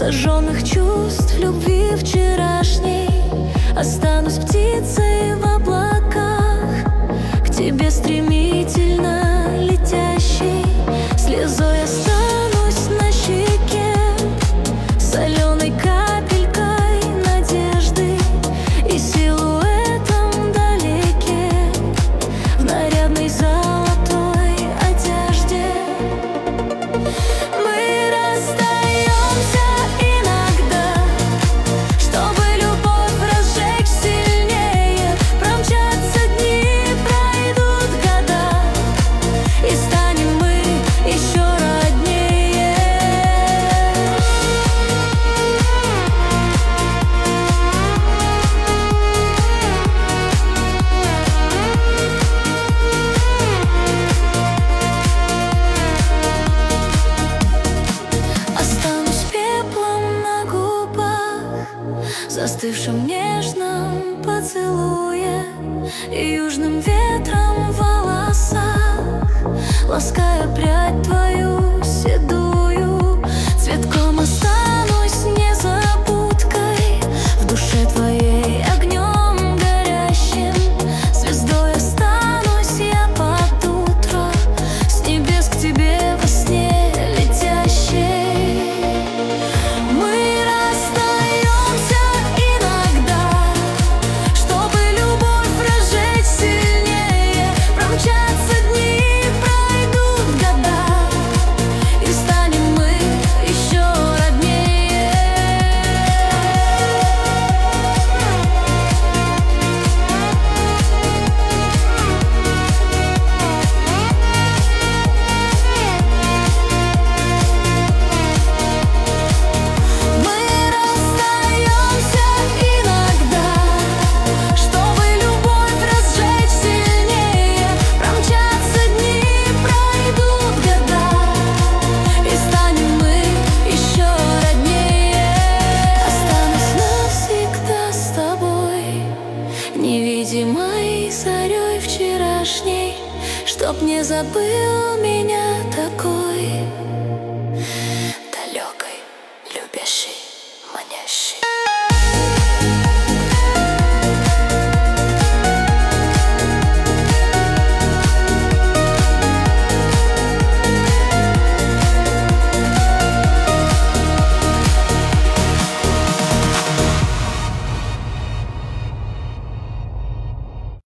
сожженных чувств, любви вчерашней. Останусь птицей в облаках, к тебе стремительно летящей. Слезой останусь на щеке, соленой капелькой надежды и силуэтом вдалеке в нарядной золотой одежде. Мы расстаемся иногда, чтобы любовь разжечь сильнее. Промчатся дни, пройдут года, и станем мы еще роднее. Останусь пеплом на губах, застывшим нежном поцелуе и южным ветром в волосах, лаская прядь твою седую. Цветком останусь незабудкой, в душе твоей огнем горящим. Звездой останусь я под утро, с небес к тебе во сне летящей. Мы расстаемся иногда, чтобы любовь разжечь сильнее. Промчатся дни, пройдут года, и станем мы еще роднее. Мы расстаемся иногда, чтобы любовь разжечь сильнее. Промчатся дни, пройдут года, и станем мы еще роднее. Останусь навсегда с тобой, невидимой зарей вчерашней, чтоб не забыл меня такой далекой, любящей, манящей.